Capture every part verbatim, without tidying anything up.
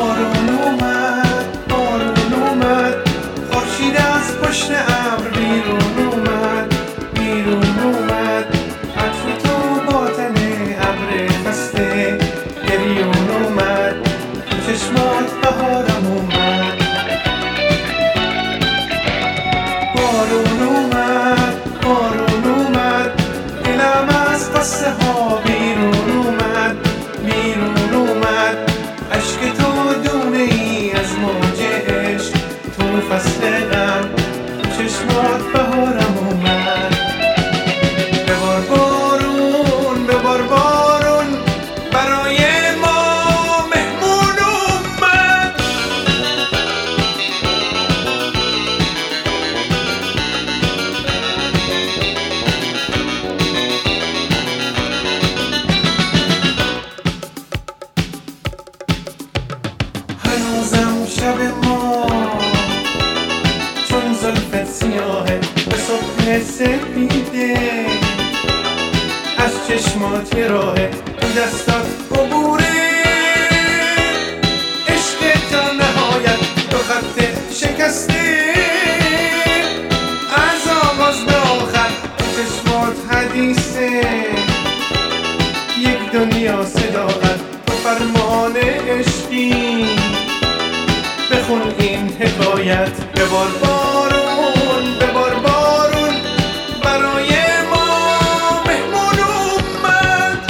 بارون اومد، بارون اومد، خورشید از پشت ابر بیرون اومد، بیرون اومد، عطر تو با تن ابر خسته گریون اومد، تو چشمات بهارم اومد. بارون اومد، بارون اومد، دلم از قصه ها بیرون اومد، بیرون اومد، عشق تو دونه ای از موج عشق، تو فصل غم، چشمات بهارم اومد. ببار بارون، ببار بارون، برای ما مهمون اومد. هنوزم شب ما چون زلفت سیاهه به صبح سپیده، از چشمات یه راهه تو دستات عبوره، عشق تا نهایت تو خط شکسته، از آغاز به آخر تو چشمات حدیثه، یک دنیا صداقت تو فرمان عشقی، بخون این حکایت. ببار بارون، ببار بارون، برای ما مهمون اومد.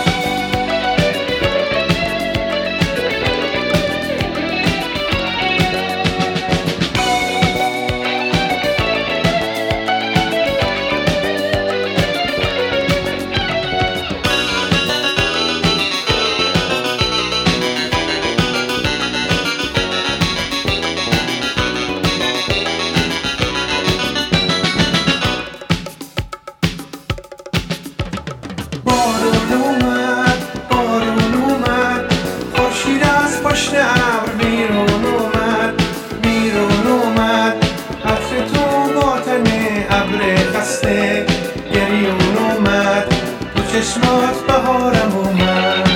بارون اومد، بارون اومد، خورشید از پشت ابر بیرون اومد، بیرون اومد، عطر تو با تن ابر خسته گریون اومد، تو چشمات بهارم اومد.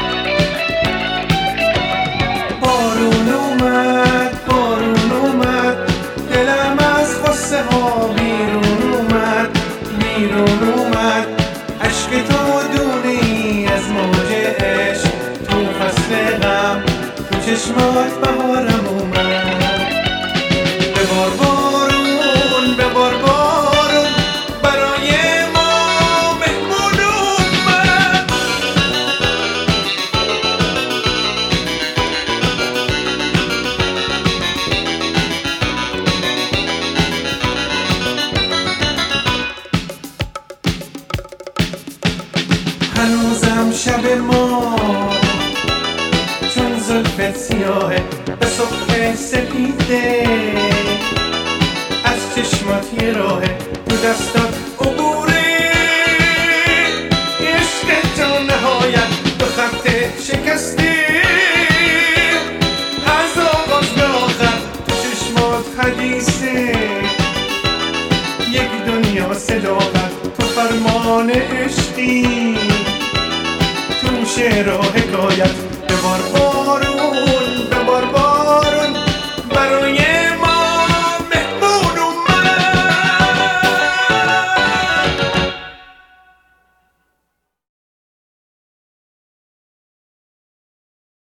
بارون اومد، بارون اومد، دلم از غصه ها بیرون اومد، بیرون اومد، عشق تو دونه ای از موج عشق، تو فصل غم، تو چشمات بهارم اومد. ببار بارون، ببار بارون، برای ما مهمون اومد. هنوزم شب ما چون زلفت سیاهه به صبح سپیده، از چشمات یه راهه تو دستات عبوره، عشق تا نهایت تو خط شکسته، از آغاز به آخر تو چشمات حدیثه، یک دنیا صداقت تو فرمان عشقی، تو شعر و حکایت. ببار